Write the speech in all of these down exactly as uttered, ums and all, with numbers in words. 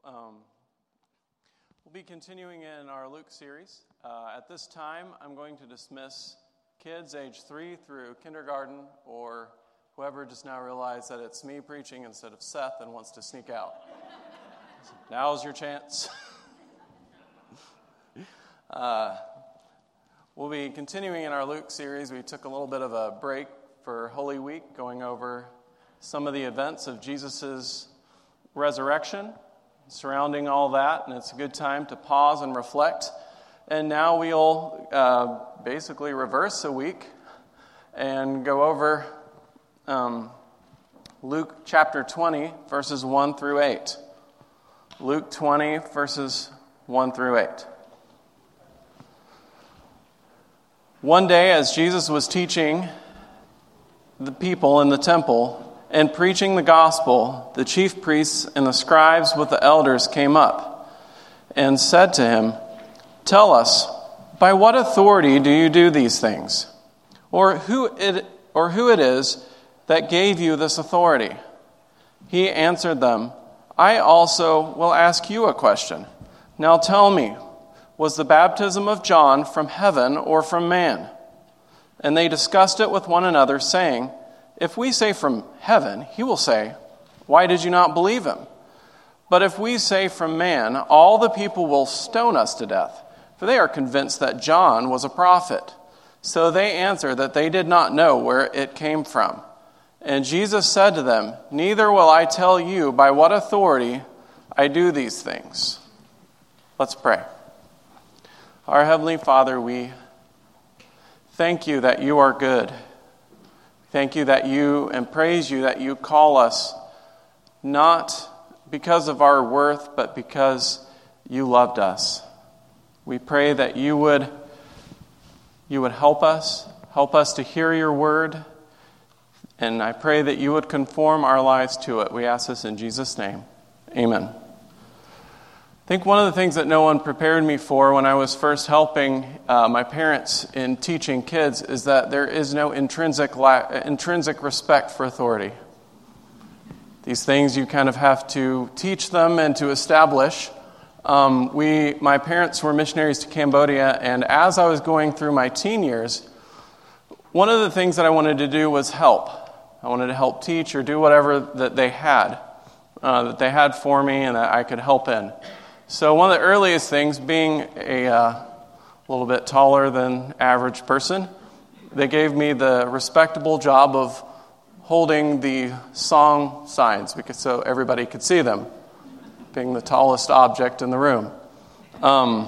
Um, we'll be continuing in our Luke series. Uh, at this time, I'm going to dismiss kids age three through kindergarten, or whoever just now realized that it's me preaching instead of Seth and wants to sneak out. Now's your chance. uh, we'll be continuing in our Luke series. We took a little bit of a break for Holy Week, going over some of the events of Jesus' resurrection, surrounding all that, and it's a good time to pause and reflect. And now we'll uh, basically reverse a week and go over um, Luke chapter twenty, verses one through eight. Luke twenty, verses one through eight. One day, as Jesus was teaching the people in the temple and preaching the gospel, the chief priests and the scribes with the elders came up and said to him, "Tell us, by what authority do you do these things? Or who it, or who it is that gave you this authority?" He answered them, "I also will ask you a question. Now tell me, was the baptism of John from heaven or from man?" And they discussed it with one another, saying, "If we say from heaven, he will say, 'Why did you not believe him?' But if we say from man, all the people will stone us to death, for they are convinced that John was a prophet." So they answered that they did not know where it came from. And Jesus said to them, "Neither will I tell you by what authority I do these things." Let's pray. Our Heavenly Father, we thank you that you are good. Thank you that you, and praise you that you call us not because of our worth, but because you loved us. We pray that you would, you would help us, help us to hear your word, and I pray that you would conform our lives to it. We ask this in Jesus' name. Amen. I think one of the things that no one prepared me for when I was first helping uh, my parents in teaching kids is that there is no intrinsic la- intrinsic respect for authority. These things you kind of have to teach them and to establish. Um, we, my parents were missionaries to Cambodia, and as I was going through my teen years, one of the things that I wanted to do was help. I wanted to help teach or do whatever that they had, uh, that they had for me and that I could help in. So one of the earliest things, being a uh, little bit taller than average person, they gave me the respectable job of holding the song signs because so everybody could see them, being the tallest object in the room. Um,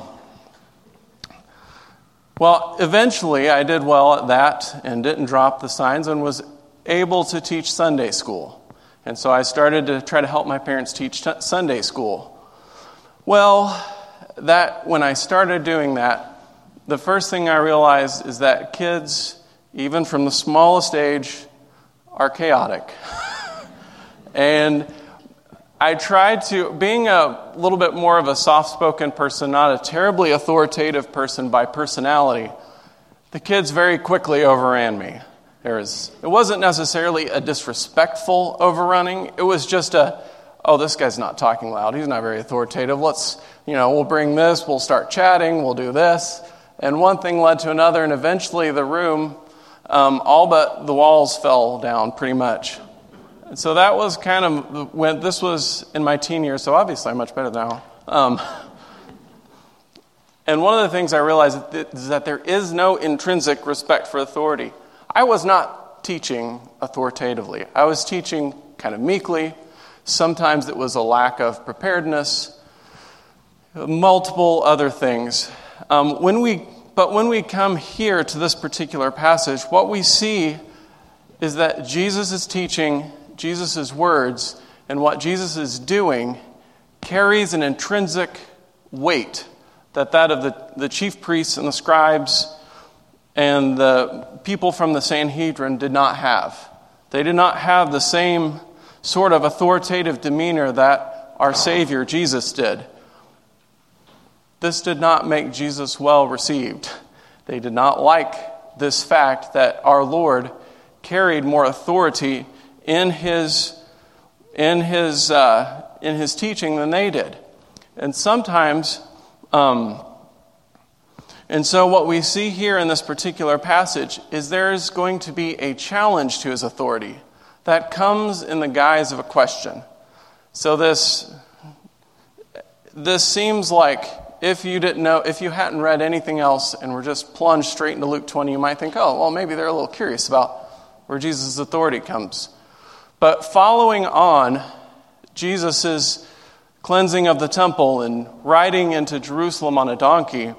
well, eventually I did well at that and didn't drop the signs and was able to teach Sunday school. And so I started to try to help my parents teach t- Sunday school. Well, that when I started doing that, the first thing I realized is that kids, even from the smallest age, are chaotic. And I tried to, being a little bit more of a soft-spoken person, not a terribly authoritative person by personality, the kids very quickly overran me. There was, it wasn't necessarily a disrespectful overrunning. It was just a, "Oh, this guy's not talking loud. He's not very authoritative. Let's, you know, we'll bring this. We'll start chatting. We'll do this." And one thing led to another, and eventually the room, um, all but the walls fell down pretty much. And so that was kind of, when this was in my teen years, so obviously I'm much better now. Um, and one of the things I realized is that there is no intrinsic respect for authority. I was not teaching authoritatively. I was teaching kind of meekly. Sometimes it was a lack of preparedness, multiple other things. Um, when we, but when we come here to this particular passage, what we see is that Jesus is teaching, Jesus' words, and what Jesus is doing carries an intrinsic weight that that of the, the chief priests and the scribes and the people from the Sanhedrin did not have. They did not have the same sort of authoritative demeanor that our Savior Jesus did. This did not make Jesus well received. They did not like this fact that our Lord carried more authority in his in his uh, in his teaching than they did. And sometimes, um, and so what we see here in this particular passage is there's going to be a challenge to his authority that comes in the guise of a question. So this, this seems like if you didn't know, if you hadn't read anything else and were just plunged straight into Luke twenty, you might think, oh, well, maybe they're a little curious about where Jesus' authority comes. But following on Jesus' cleansing of the temple and riding into Jerusalem on a donkey,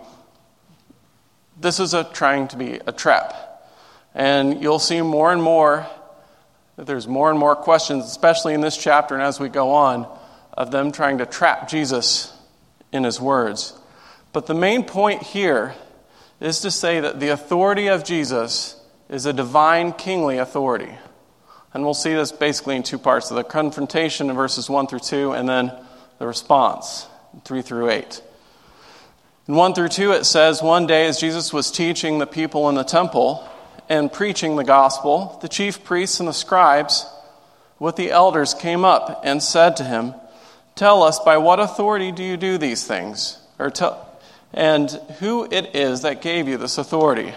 this is a, trying to be a trap. And you'll see more and more that there's more and more questions, especially in this chapter and as we go on, of them trying to trap Jesus in his words. But the main point here is to say that the authority of Jesus is a divine kingly authority. And we'll see this basically in two parts, the confrontation in verses one through two, and then the response, three through eight. In one through two it says, one day as Jesus was teaching the people in the temple and preaching the gospel, the chief priests and the scribes with the elders came up and said to him, tell us, by what authority do you do these things? Or tell, and who it is that gave you this authority?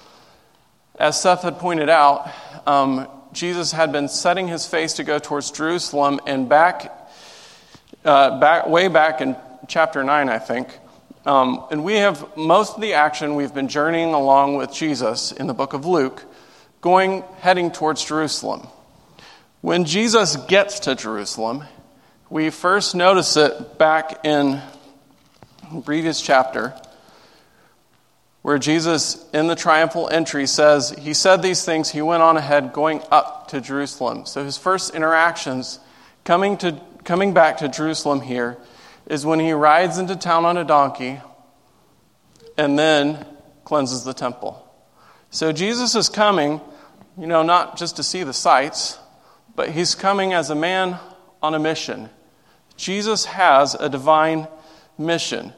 As Seth had pointed out, um, Jesus had been setting his face to go towards Jerusalem, and back, uh, back way back in chapter nine, I think, um, and we have most of the action, we've been journeying along with Jesus in the book of Luke, going, heading towards Jerusalem. When Jesus gets to Jerusalem, we first notice it back in the previous chapter, where Jesus, in the triumphal entry, says, he said these things, he went on ahead, going up to Jerusalem. So his first interactions, coming to coming back to Jerusalem here, is when he rides into town on a donkey and then cleanses the temple. So Jesus is coming, you know, not just to see the sights, but he's coming as a man on a mission. Jesus has a divine mission.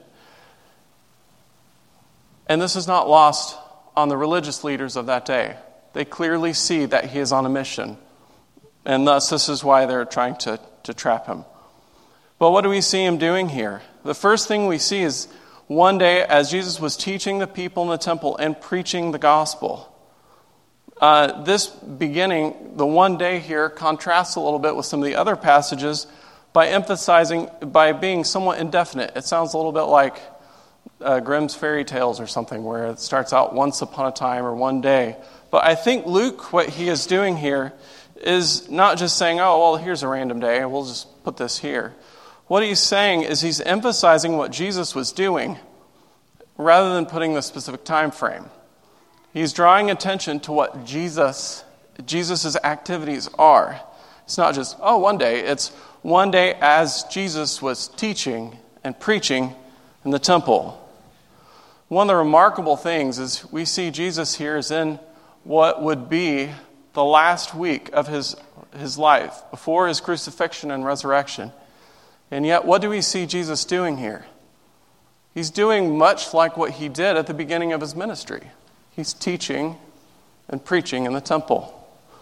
And this is not lost on the religious leaders of that day. They clearly see that he is on a mission. And thus, this is why they're trying to, to trap him. But what do we see him doing here? The first thing we see is one day as Jesus was teaching the people in the temple and preaching the gospel. Uh, this beginning, the one day here, contrasts a little bit with some of the other passages by emphasizing, by being somewhat indefinite. It sounds a little bit like uh, Grimm's fairy tales or something, where it starts out once upon a time or one day. But I think Luke, what he is doing here, is not just saying, oh, well, here's a random day, we'll just put this here. What he's saying is he's emphasizing what Jesus was doing rather than putting the specific time frame. He's drawing attention to what Jesus, Jesus's activities are. It's not just, oh, one day. It's one day as Jesus was teaching and preaching in the temple. One of the remarkable things is we see Jesus here is in what would be the last week of his, his life, before his crucifixion and resurrection. And yet, what do we see Jesus doing here? He's doing much like what he did at the beginning of his ministry. He's teaching and preaching in the temple.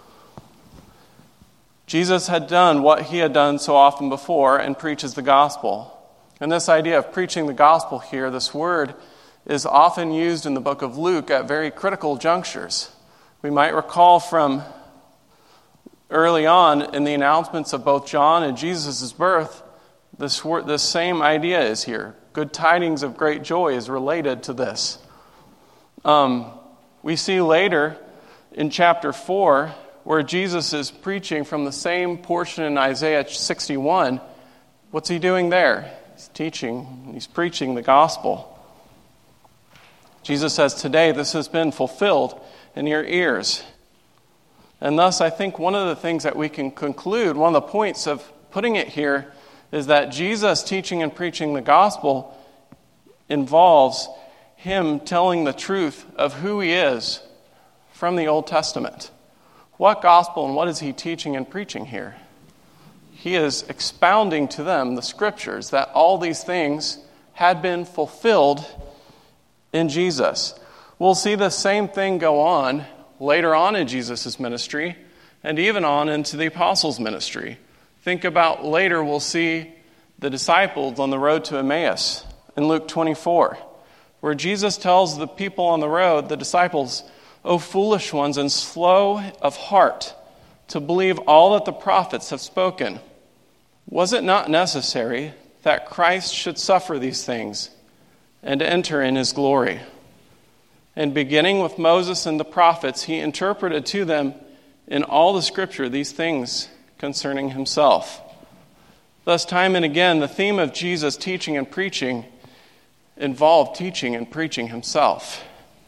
Jesus had done what he had done so often before and preaches the gospel. And this idea of preaching the gospel here, this word, is often used in the book of Luke at very critical junctures. We might recall from early on in the announcements of both John and Jesus' birth, this word, this same idea is here. Good tidings of great joy is related to this. Um, we see later in chapter four, where Jesus is preaching from the same portion in Isaiah sixty-one. What's he doing there? He's teaching, he's preaching the gospel. Jesus says, today this has been fulfilled in your ears. And thus, I think one of the things that we can conclude, one of the points of putting it here, is that Jesus teaching and preaching the gospel involves him telling the truth of who he is from the Old Testament. What gospel and what is he teaching and preaching here? He is expounding to them the scriptures that all these things had been fulfilled in Jesus. We'll see the same thing go on later on in Jesus' ministry and even on into the apostles' ministry. Think about later, we'll see the disciples on the road to Emmaus in Luke twenty-four, where Jesus tells the people on the road, the disciples, "O foolish ones and slow of heart to believe all that the prophets have spoken. Was it not necessary that Christ should suffer these things and enter in his glory?" And beginning with Moses and the prophets, he interpreted to them in all the scripture these things concerning himself. Thus, time and again, the theme of Jesus' teaching and preaching involved teaching and preaching himself.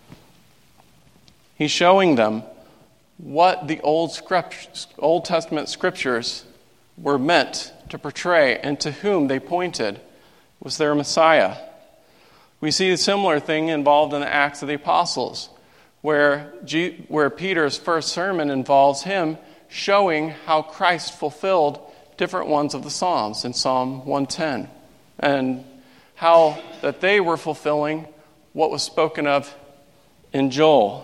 He's showing them what the Old Script, Old Testament scriptures were meant to portray and to whom they pointed was their Messiah. We see a similar thing involved in the Acts of the Apostles, where, G, where Peter's first sermon involves him showing how Christ fulfilled different ones of the Psalms in Psalm one ten, and how that they were fulfilling what was spoken of in Joel.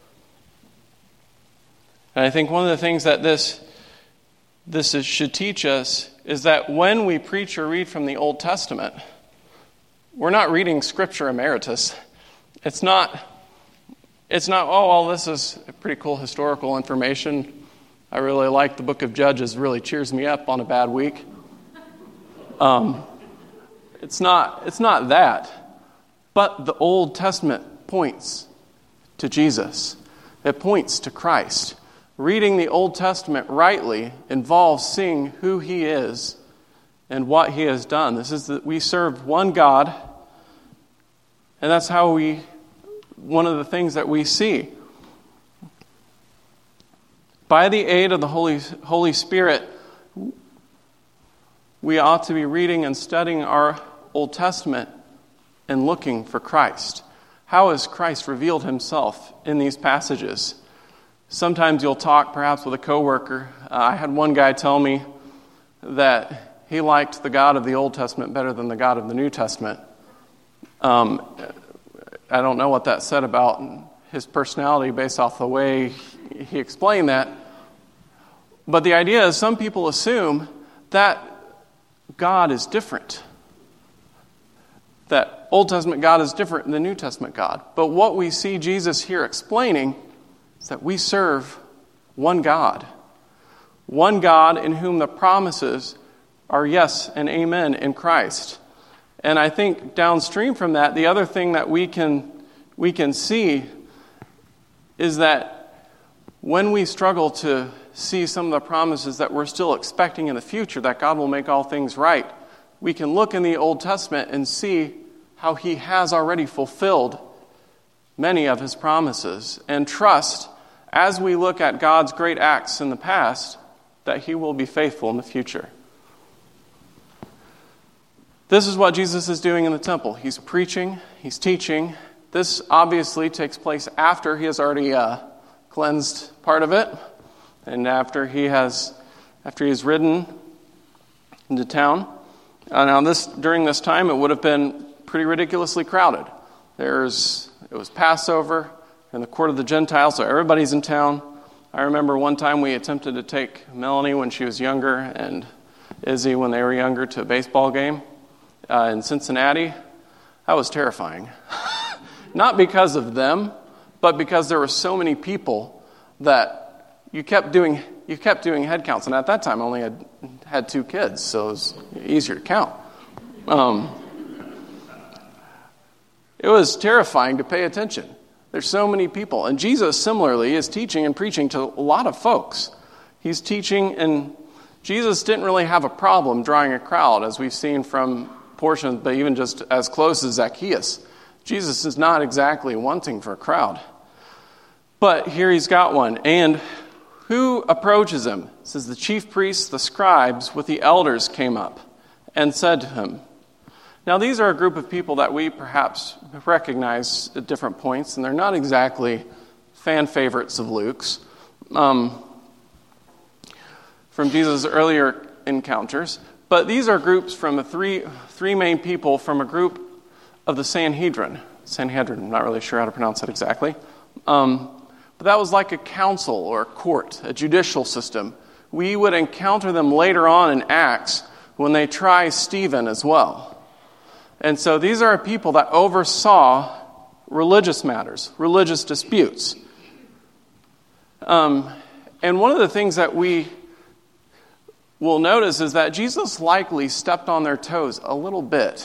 And I think one of the things that this, this is, should teach us is that when we preach or read from the Old Testament, we're not reading Scripture emeritus. It's not, it's not, oh, well, this is pretty cool historical information. I really like the book of Judges. Really cheers me up on a bad week. Um, it's not, it's not that. But the Old Testament points to Jesus. It points to Christ. Reading the Old Testament rightly involves seeing who he is and what he has done. This is that we serve one God, and that's how we, one of the things that we see. By the aid of the Holy, Holy Spirit, we ought to be reading and studying our Old Testament and looking for Christ. How has Christ revealed himself in these passages? Sometimes you'll talk perhaps with a coworker. Uh, I had one guy tell me that he liked the God of the Old Testament better than the God of the New Testament. Um, I don't know what that said about his personality based off the way he explained that. But the idea is some people assume that God is different. That Old Testament God is different than the New Testament God. But what we see Jesus here explaining is that we serve one God. One God in whom the promises are yes and amen in Christ. And I think downstream from that, the other thing that we can we can see is that when we struggle to see some of the promises that we're still expecting in the future, that God will make all things right, we can look in the Old Testament and see how he has already fulfilled many of his promises, and trust, as we look at God's great acts in the past, that he will be faithful in the future. This is what Jesus is doing in the temple. He's preaching, he's teaching. This obviously takes place after he has already uh, cleansed part of it, and after he has, after he has ridden into town. Uh, now, this during this time, it would have been pretty ridiculously crowded. There's it was Passover in the court of the Gentiles, so everybody's in town. I remember one time we attempted to take Melanie when she was younger and Izzy when they were younger to a baseball game uh, in Cincinnati. That was terrifying. Not because of them, but because there were so many people that you kept doing you kept doing head counts. And at that time, I only had had two kids, so it was easier to count. Um, it was terrifying to pay attention. There's so many people. And Jesus, similarly, is teaching and preaching to a lot of folks. He's teaching, and Jesus didn't really have a problem drawing a crowd, as we've seen from portions, but even just as close as Zacchaeus. Jesus is not exactly wanting for a crowd. But here he's got one. And who approaches him? It says the chief priests, the scribes, with the elders came up and said to him. Now these are a group of people that we perhaps recognize at different points, and they're not exactly fan favorites of Luke's um, from Jesus' earlier encounters. But these are groups from the three three main people from a group of the Sanhedrin. Sanhedrin, I'm not really sure how to pronounce that exactly. Um, but that was like a council or a court, a judicial system. We would encounter them later on in Acts when they try Stephen as well. And so these are people that oversaw religious matters, religious disputes. Um, and one of the things that we will notice is that Jesus likely stepped on their toes a little bit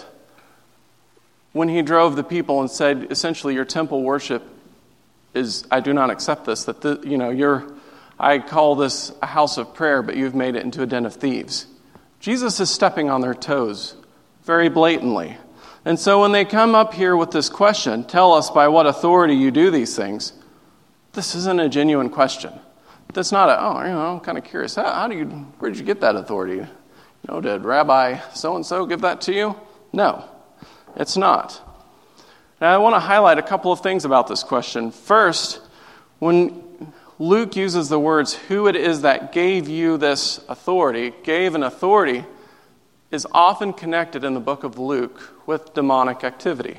when he drove the people and said, essentially, your temple worship is, I do not accept this, that, the, you know, you're, I call this a house of prayer, but you've made it into a den of thieves. Jesus is stepping on their toes very blatantly. And so when they come up here with this question, tell us by what authority you do these things, this isn't a genuine question. That's not a, oh, you know, I'm kind of curious. How, how do you, where did you get that authority? You know, did Rabbi so-and-so give that to you? No, it's not. And I want to highlight a couple of things about this question. First, when Luke uses the words, who it is that gave you this authority, gave an authority, is often connected in the book of Luke with demonic activity.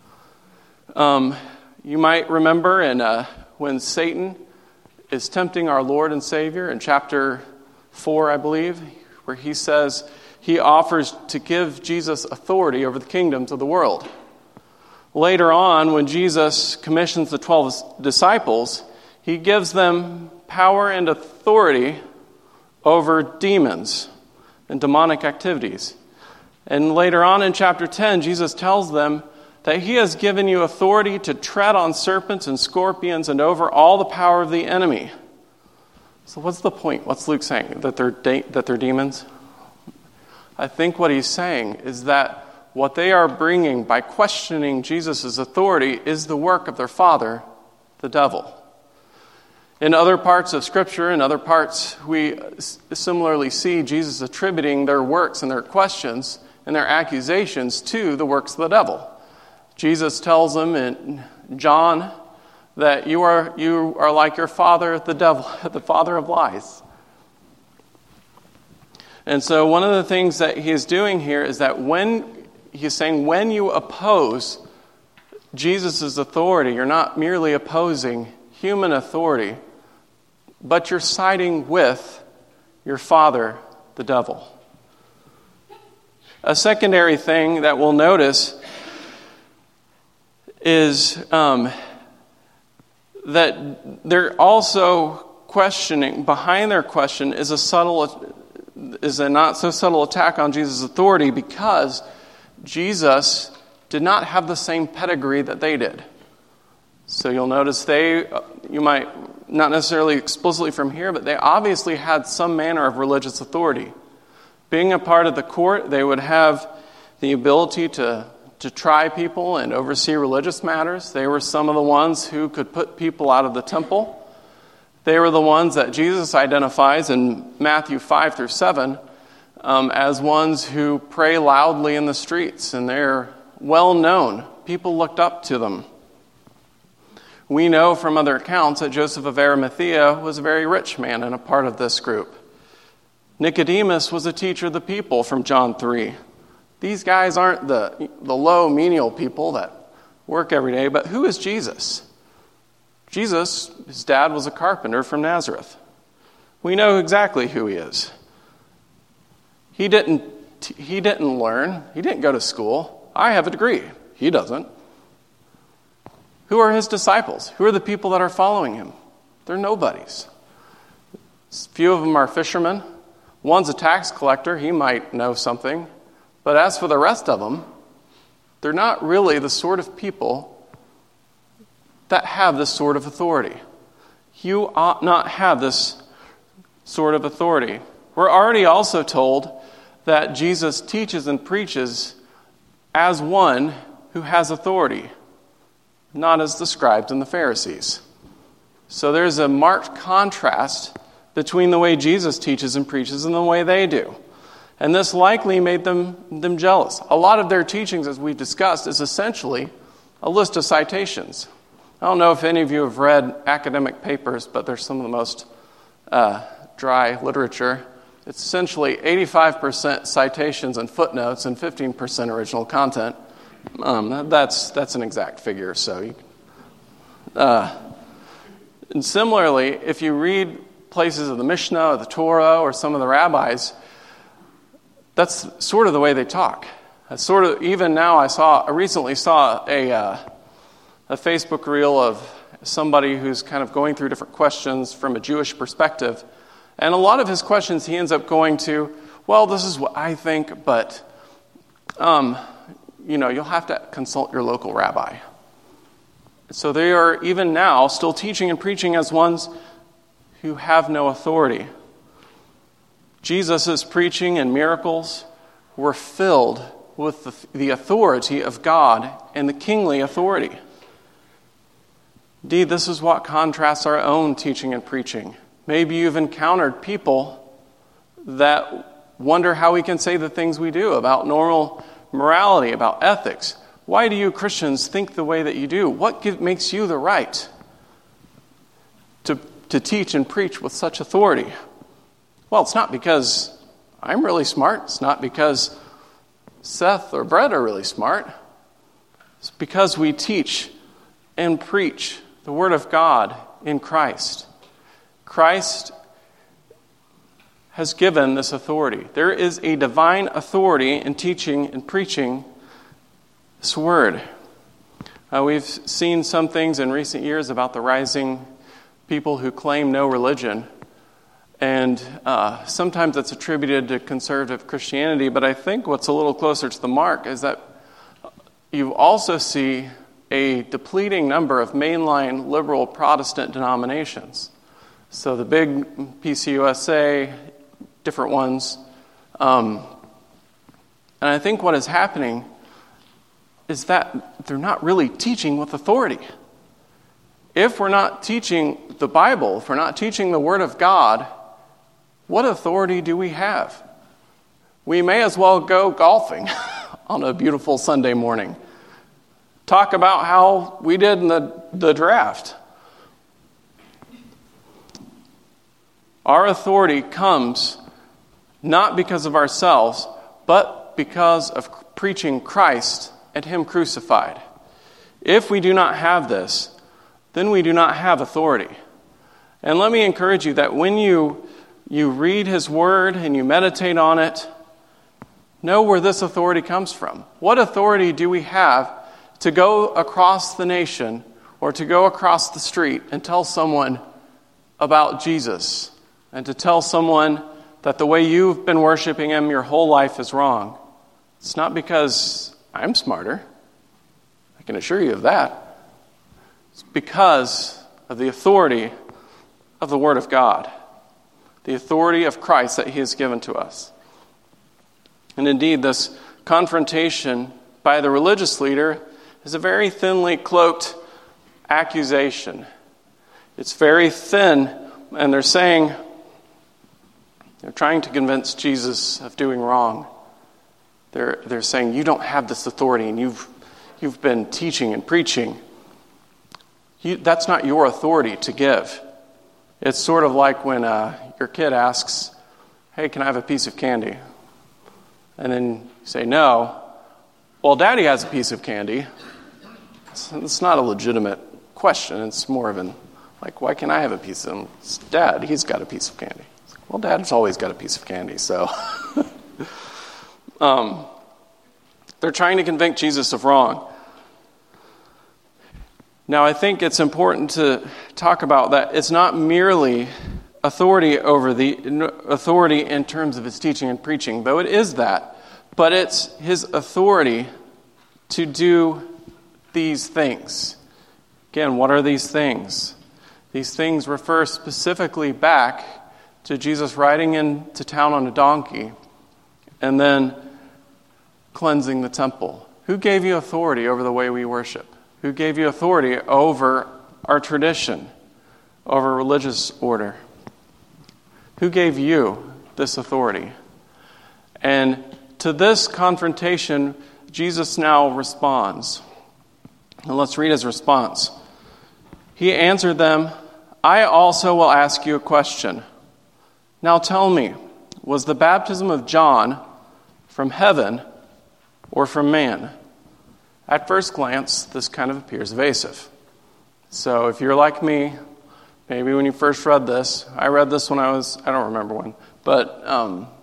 Um, you might remember in uh, when Satan is tempting our Lord and Savior in chapter four, I believe, where he says he offers to give Jesus authority over the kingdoms of the world. Later on, when Jesus commissions the twelve disciples, he gives them power and authority over demons and demonic activities. And later on in chapter ten, Jesus tells them that he has given you authority to tread on serpents and scorpions and over all the power of the enemy. So what's the point? What's Luke saying? That they're de- that they're demons? I think what he's saying is that what they are bringing by questioning Jesus' authority is the work of their father, the devil. In other parts of Scripture, in other parts, we similarly see Jesus attributing their works and their questions and their accusations to the works of the devil. Jesus tells them in John that you are you are like your father, the devil, the father of lies. And so one of the things that he is doing here is that when he's saying when you oppose Jesus' authority, you're not merely opposing human authority, but you're siding with your father, the devil. A secondary thing that we'll notice is um, that they're also questioning, behind their question is a subtle, is a not so subtle attack on Jesus' authority because Jesus did not have the same pedigree that they did. So you'll notice they, you might, not necessarily explicitly from here, but they obviously had some manner of religious authority. Being a part of the court, they would have the ability to, to try people and oversee religious matters. They were some of the ones who could put people out of the temple. They were the ones that Jesus identifies in Matthew five through seven um, as ones who pray loudly in the streets, and they're well known. People looked up to them. We know from other accounts that Joseph of Arimathea was a very rich man and a part of this group. Nicodemus was a teacher of the people from John three. These guys aren't the, the low, menial people that work every day, but who is Jesus? Jesus, his dad was a carpenter from Nazareth. We know exactly who he is. He didn't, he didn't learn. He didn't go to school. I have a degree. He doesn't. Who are his disciples? Who are the people that are following him? They're nobodies. A few of them are fishermen. One's a tax collector. He might know something. But as for the rest of them, they're not really the sort of people that have this sort of authority. You ought not have this sort of authority. We're already also told that Jesus teaches and preaches as one who has authority, not as the scribes and the Pharisees. So there's a marked contrast between the way Jesus teaches and preaches and the way they do. And this likely made them, them jealous. A lot of their teachings, as we've discussed, is essentially a list of citations. I don't know if any of you have read academic papers, but they're some of the most uh, dry literature. It's essentially eighty-five percent citations and footnotes and fifteen percent original content. Um, that's that's an exact figure. So, you, uh, and similarly, if you read places of the Mishnah or the Torah or some of the rabbis, that's sort of the way they talk. That's sort of, even now I saw, I recently saw a, uh, a Facebook reel of somebody who's kind of going through different questions from a Jewish perspective. And a lot of his questions, he ends up going to, well, this is what I think, but, um, you know, you'll have to consult your local rabbi. So they are, even now, still teaching and preaching as ones who have no authority. Jesus' preaching and miracles were filled with the, the authority of God and the kingly authority. Indeed, this is what contrasts our own teaching and preaching. Maybe you've encountered people that wonder how we can say the things we do about normal morality, about ethics. Why do you Christians think the way that you do? What give, makes you the right to, to teach and preach with such authority? Well, it's not because I'm really smart. It's not because Seth or Brett are really smart. It's because we teach and preach the Word of God in Christ. Christ has given this authority. There is a divine authority in teaching and preaching this Word. Uh, we've seen some things in recent years about the rising people who claim no religion. And uh, sometimes it's attributed to conservative Christianity, but I think what's a little closer to the mark is that you also see a depleting number of mainline liberal Protestant denominations. So the big P C U S A, different ones. Um, and I think what is happening is that they're not really teaching with authority. If we're not teaching the Bible, if we're not teaching the Word of God, what authority do we have? We may as well go golfing on a beautiful Sunday morning. Talk about how we did in the, the draft. Our authority comes not because of ourselves, but because of preaching Christ and Him crucified. If we do not have this, then we do not have authority. And let me encourage you that when you You read His Word and you meditate on it, know where this authority comes from. What authority do we have to go across the nation or to go across the street and tell someone about Jesus and to tell someone that the way you've been worshiping Him your whole life is wrong? It's not because I'm smarter. I can assure you of that. It's because of the authority of the Word of God. The authority of Christ that He has given to us. And indeed, this confrontation by the religious leader is a very thinly cloaked accusation. It's very thin, and they're saying, they're trying to convince Jesus of doing wrong. They're, they're saying, you don't have this authority, and you've, you've been teaching and preaching. You, that's not your authority to give. It's sort of like when uh, your kid asks, hey, can I have a piece of candy? And then you say, no. Well, Daddy has a piece of candy. It's, it's not a legitimate question. It's more of an, like, why can't I have a piece of it's Dad, he's got a piece of candy. It's like, well, Dad's always got a piece of candy, so. um, they're trying to convict Jesus of wrong. Now, I think it's important to talk about that it's not merely authority over the authority in terms of His teaching and preaching, though it is that, but it's His authority to do these things. Again, what are these things? These things refer specifically back to Jesus riding into town on a donkey and then cleansing the temple. Who gave you authority over the way we worship? Who gave you authority over our tradition, over religious order? Who gave you this authority? And to this confrontation, Jesus now responds. And let's read His response. He answered them, I also will ask you a question. Now tell me, was the baptism of John from heaven or from man? At first glance, this kind of appears evasive. So if you're like me, maybe when you first read this, I read this when I was, I don't remember when, but um,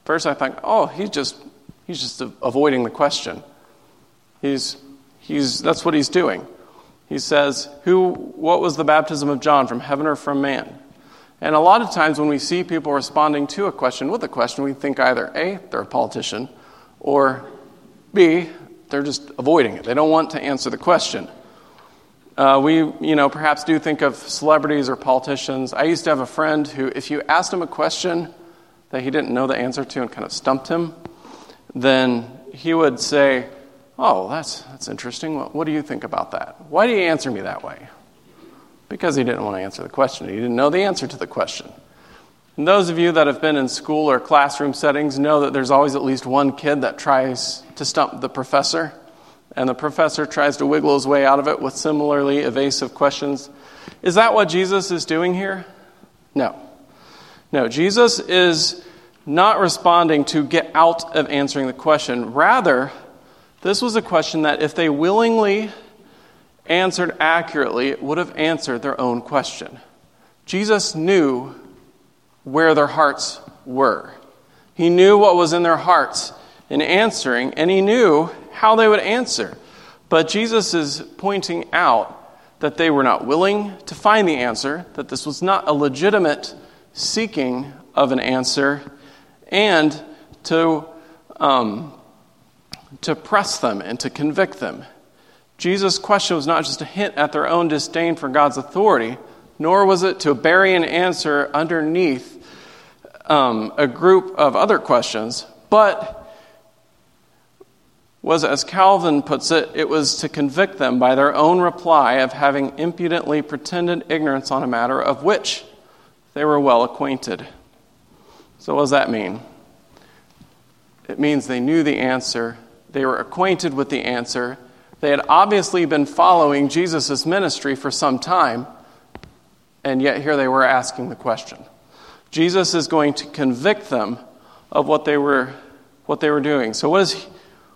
First I think, oh, he's just he's just avoiding the question. He's he's that's what he's doing. He says, "Who? What was the baptism of John, from heaven or from man?" And a lot of times when we see people responding to a question with a question, we think either A, they're a politician, or B, they're just avoiding it. They don't want to answer the question. Uh, we, you know, perhaps do think of celebrities or politicians. I used to have a friend who, if you asked him a question that he didn't know the answer to and kind of stumped him, then he would say, "Oh, that's that's interesting. What, what do you think about that? Why do you answer me that way?" Because he didn't want to answer the question. He didn't know the answer to the question. And those of you that have been in school or classroom settings know that there's always at least one kid that tries to stump the professor, and the professor tries to wiggle his way out of it with similarly evasive questions. Is that what Jesus is doing here? No. No, Jesus is not responding to get out of answering the question. Rather, this was a question that if they willingly answered accurately, it would have answered their own question. Jesus knew where their hearts were. He knew what was in their hearts in answering, and he knew how they would answer. But Jesus is pointing out that they were not willing to find the answer, that this was not a legitimate seeking of an answer, and to um, to press them and to convict them. Jesus' question was not just a hint at their own disdain for God's authority, nor was it to bury an answer underneath um, a group of other questions, but was, as Calvin puts it, it was to convict them by their own reply of having impudently pretended ignorance on a matter of which they were well acquainted. So what does that mean? It means they knew the answer, they were acquainted with the answer. They had obviously been following Jesus' ministry for some time, and yet here they were asking the question. Jesus is going to convict them of what they were what they were doing. So what is he?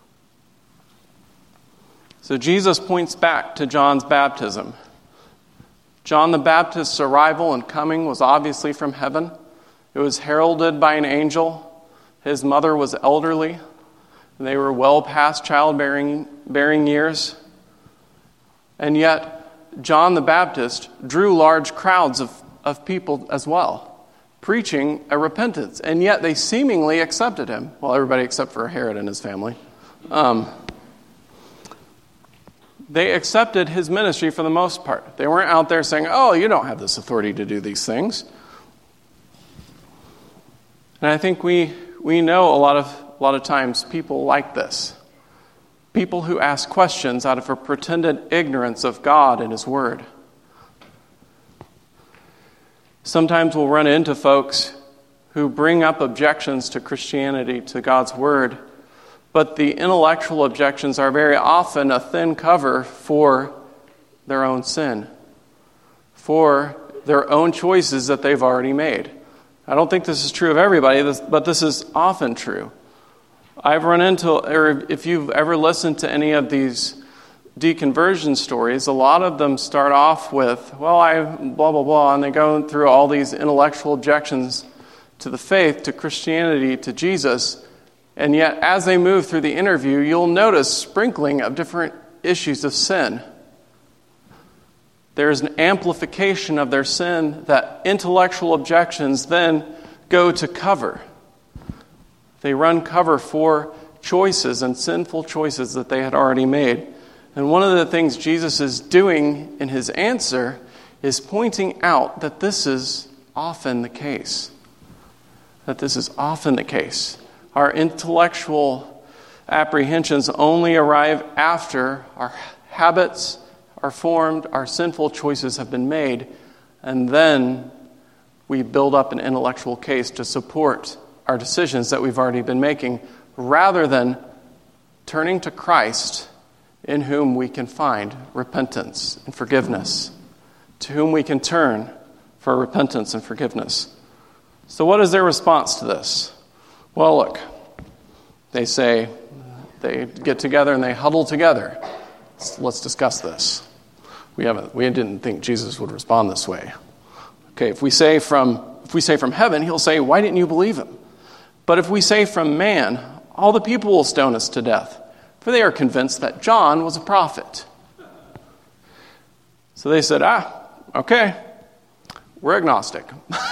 So Jesus points back to John's baptism. John the Baptist's arrival and coming was obviously from heaven. It was heralded by an angel. His mother was elderly. They were well past childbearing bearing years. And yet, John the Baptist drew large crowds of, of people as well, preaching a repentance. And yet they seemingly accepted him. Well, everybody except for Herod and his family. Um, they accepted his ministry for the most part. They weren't out there saying, "Oh, you don't have this authority to do these things." And I think we we know a lot of a lot of times people like this. People who ask questions out of a pretended ignorance of God and His Word. Sometimes we'll run into folks who bring up objections to Christianity, to God's Word, but the intellectual objections are very often a thin cover for their own sin, for their own choices that they've already made. I don't think this is true of everybody, but this is often true. I've run into, or if you've ever listened to any of these deconversion stories, a lot of them start off with, well, I blah, blah, blah, and they go through all these intellectual objections to the faith, to Christianity, to Jesus, and yet as they move through the interview, you'll notice sprinkling of different issues of sin. There's an amplification of their sin that intellectual objections then go to cover. They run cover for choices and sinful choices that they had already made. And one of the things Jesus is doing in his answer is pointing out that this is often the case. That this is often the case. Our intellectual apprehensions only arrive after our habits are formed, our sinful choices have been made, and then we build up an intellectual case to support our decisions that we've already been making, rather than turning to Christ, in whom we can find repentance and forgiveness, to whom we can turn for repentance and forgiveness. So what is their response to this? Well, look, they say, they get together and they huddle together. Let's, let's discuss this. We haven't. We didn't think Jesus would respond this way. Okay, if we say from if we say from heaven, he'll say, "Why didn't you believe him?" But if we say from man, all the people will stone us to death, for they are convinced that John was a prophet. So they said, ah, okay, we're agnostic.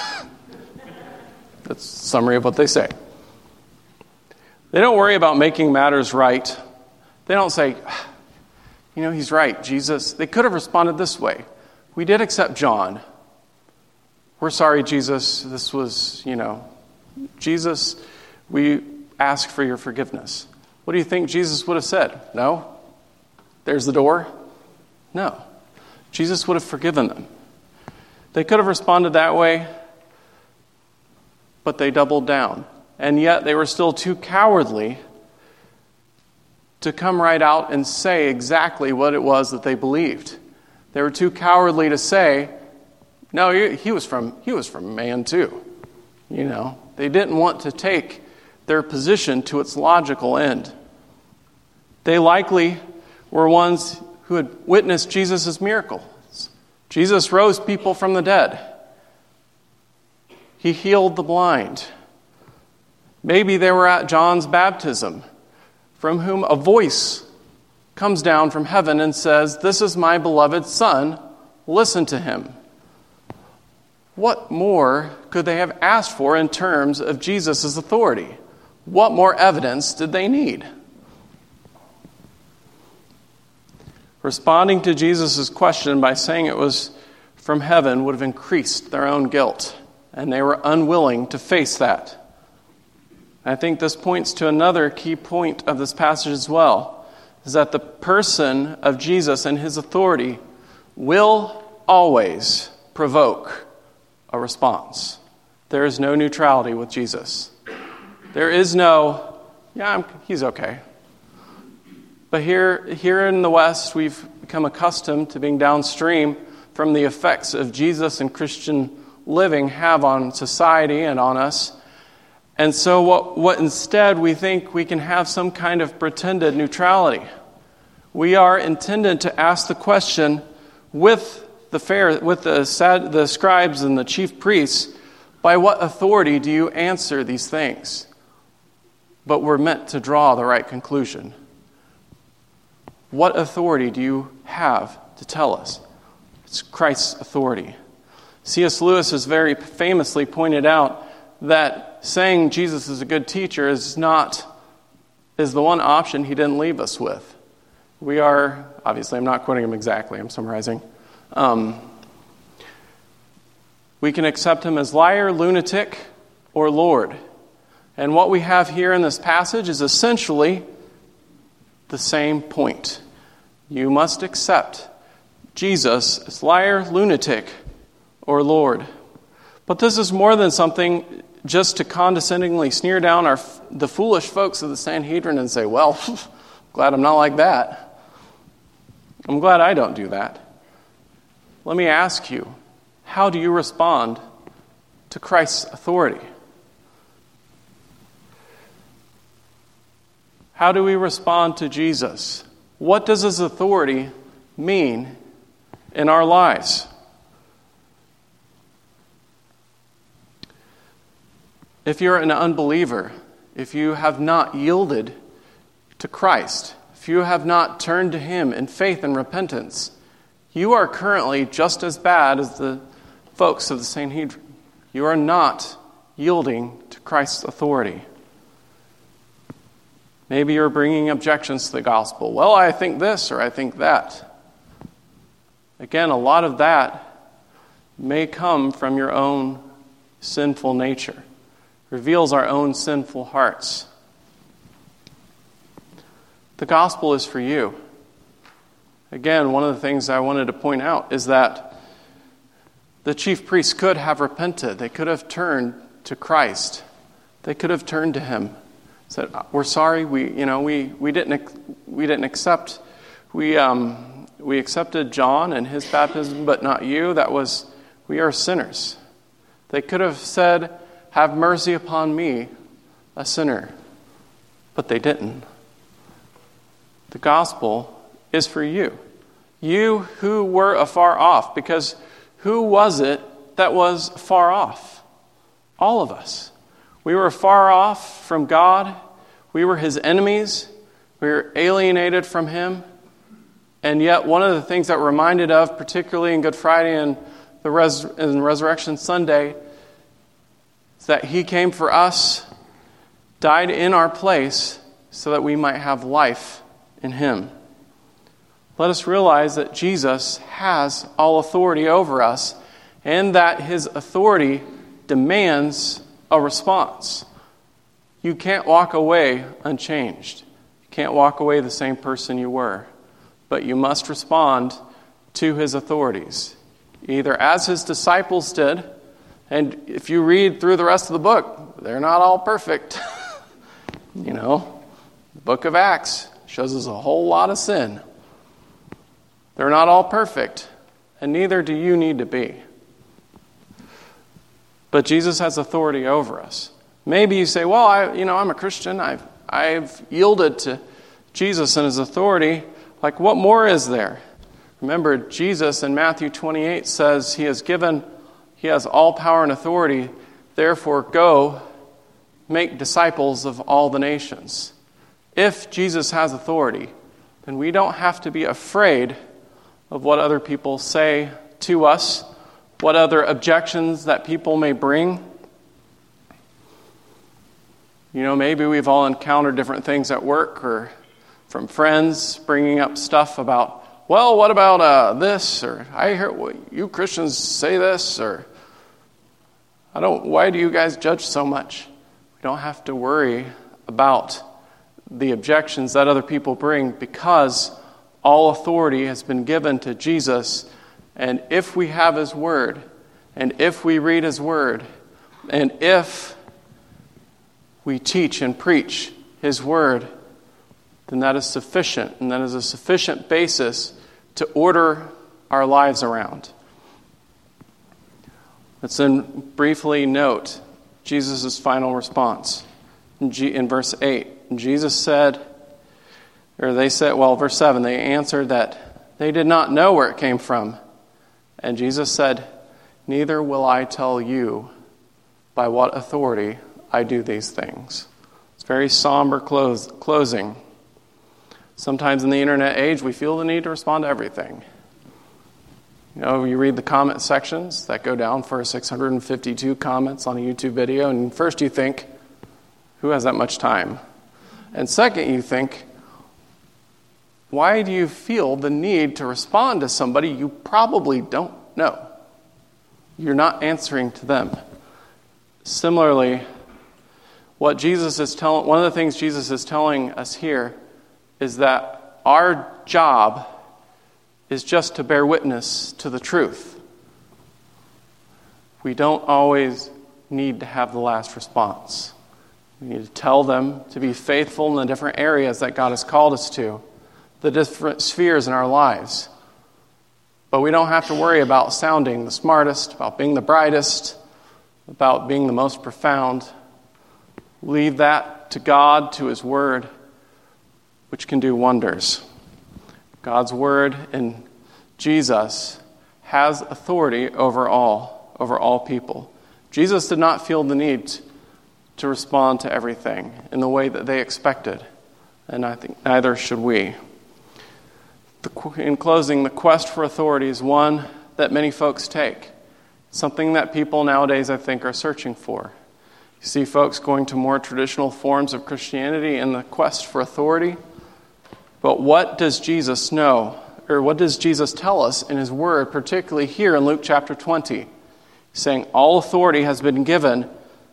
That's a summary of what they say. They don't worry about making matters right. They don't say, you know, he's right, Jesus. They could have responded this way. We did accept John. We're sorry, Jesus. This was, you know, Jesus, we ask for your forgiveness. What do you think Jesus would have said? No? There's the door? No. Jesus would have forgiven them. They could have responded that way, but they doubled down. And yet they were still too cowardly to come right out and say exactly what it was that they believed. They were too cowardly to say, no, he, he was from he was from man too. You know, they didn't want to take their position to its logical end. They likely were ones who had witnessed Jesus' miracles. Jesus rose people from the dead. He healed the blind. Maybe they were at John's baptism, from whom a voice comes down from heaven and says, "This is my beloved Son, listen to him." What more could they have asked for in terms of Jesus' authority? What more evidence did they need? Responding to Jesus' question by saying it was from heaven would have increased their own guilt, and they were unwilling to face that. I think this points to another key point of this passage as well, is that the person of Jesus and his authority will always provoke a response. There is no neutrality with Jesus. There is no, yeah, I'm, he's okay. But here, here in the West, we've become accustomed to being downstream from the effects of Jesus and Christian living have on society and on us. And so what, what instead we think we can have some kind of pretended neutrality. We are intended to ask the question with the fair, with the, sad, the scribes and the chief priests, by what authority do you answer these things? But we're meant to draw the right conclusion. What authority do you have to tell us? It's Christ's authority. C S Lewis has very famously pointed out that saying Jesus is a good teacher is not is the one option he didn't leave us with. We are, obviously I'm not quoting him exactly, I'm summarizing. Um, we can accept him as liar, lunatic, or Lord. And what we have here in this passage is essentially the same point. You must accept Jesus as liar, lunatic, or Lord. But this is more than something just to condescendingly sneer down our the foolish folks of the Sanhedrin and say, well, glad I'm not like that. I'm glad I don't do that. Let me ask you, how do you respond to Christ's authority? How do we respond to Jesus? What does his authority mean in our lives? If you're an unbeliever, if you have not yielded to Christ, if you have not turned to him in faith and repentance, you are currently just as bad as the folks of the Sanhedrin. You are not yielding to Christ's authority. Maybe you're bringing objections to the gospel. Well, I think this or I think that. Again, a lot of that may come from your own sinful nature. Reveals our own sinful hearts. The gospel is for you. Again, one of the things I wanted to point out is that the chief priests could have repented. They could have turned to Christ. They could have turned to him. Said, "We're sorry. We, you know, we we didn't we didn't accept. We um we accepted John and his baptism, but not you. That was we are sinners." They could have said, "Have mercy upon me, a sinner." But they didn't. The gospel is for you. You who were afar off, because who was it that was far off? All of us. We were far off from God. We were his enemies. We were alienated from him. And yet one of the things that we're reminded of, particularly in Good Friday and the Res- and Resurrection Sunday, is that he came for us, died in our place, so that we might have life in him. Let us realize that Jesus has all authority over us, and that his authority demands a response. You can't walk away unchanged. You can't walk away the same person you were. But you must respond to his authorities, either as his disciples did, and if you read through the rest of the book, they're not all perfect. You know, the book of Acts shows us a whole lot of sin. They're not all perfect, and neither do you need to be. But Jesus has authority over us. Maybe you say, well, I, you know, I'm a Christian. I've, I've yielded to Jesus and his authority. Like, what more is there? Remember, Jesus in Matthew twenty-eight says he has given, he has all power and authority. Therefore, go make disciples of all the nations. If Jesus has authority, then we don't have to be afraid of what other people say to us, what other objections that people may bring. You know, maybe we've all encountered different things at work or from friends bringing up stuff about, well, what about uh, this? Or I hear well, you Christians say this, or I don't. Why do you guys judge so much? We don't have to worry about the objections that other people bring, because all authority has been given to Jesus. And if we have his word, and if we read his word, and if we teach and preach his word, then that is sufficient, and that is a sufficient basis to order our lives around. Let's then briefly note Jesus' final response. In, G, in verse eight, Jesus said, or they said, well, verse seven, they answered that they did not know where it came from. And Jesus said, neither will I tell you by what authority I do these things. It's very somber close, closing. Sometimes in the internet age, we feel the need to respond to everything. You know, you read the comment sections that go down for six hundred fifty-two comments on a YouTube video, and first you think, who has that much time? And second, you think, why do you feel the need to respond to somebody you probably don't know? You're not answering to them. Similarly, what Jesus is telling, one of the things Jesus is telling us here is that our job is just to bear witness to the truth. We don't always need to have the last response. We need to tell them to be faithful in the different areas that God has called us to, the different spheres in our lives. But we don't have to worry about sounding the smartest, about being the brightest, about being the most profound. Leave that to God, to his word, which can do wonders. God's word in Jesus has authority over all, over all people. Jesus did not feel the need to respond to everything in the way that they expected, and I think neither should we. In closing, the quest for authority is one that many folks take. Something that people nowadays, I think, are searching for. You see folks going to more traditional forms of Christianity in the quest for authority. But what does Jesus know, or what does Jesus tell us in his word, particularly here in Luke chapter twenty? He's saying all authority has been given,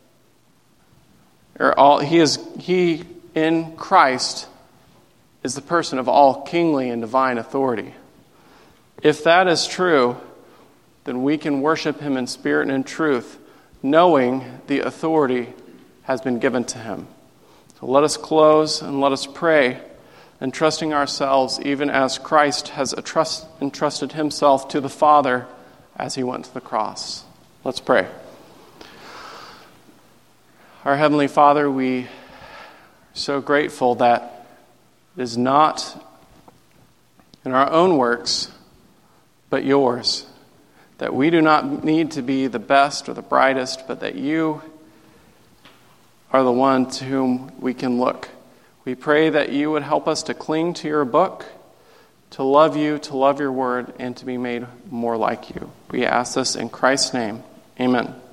or all he is he in Christ is the person of all kingly and divine authority. If that is true, then we can worship him in spirit and in truth, knowing the authority has been given to him. So let us close and let us pray, entrusting ourselves even as Christ has entrusted himself to the Father as he went to the cross. Let's pray. Our Heavenly Father, we are so grateful that it is not in our own works, but yours. That we do not need to be the best or the brightest, but that you are the one to whom we can look. We pray that you would help us to cling to your book, to love you, to love your word, and to be made more like you. We ask this in Christ's name. Amen.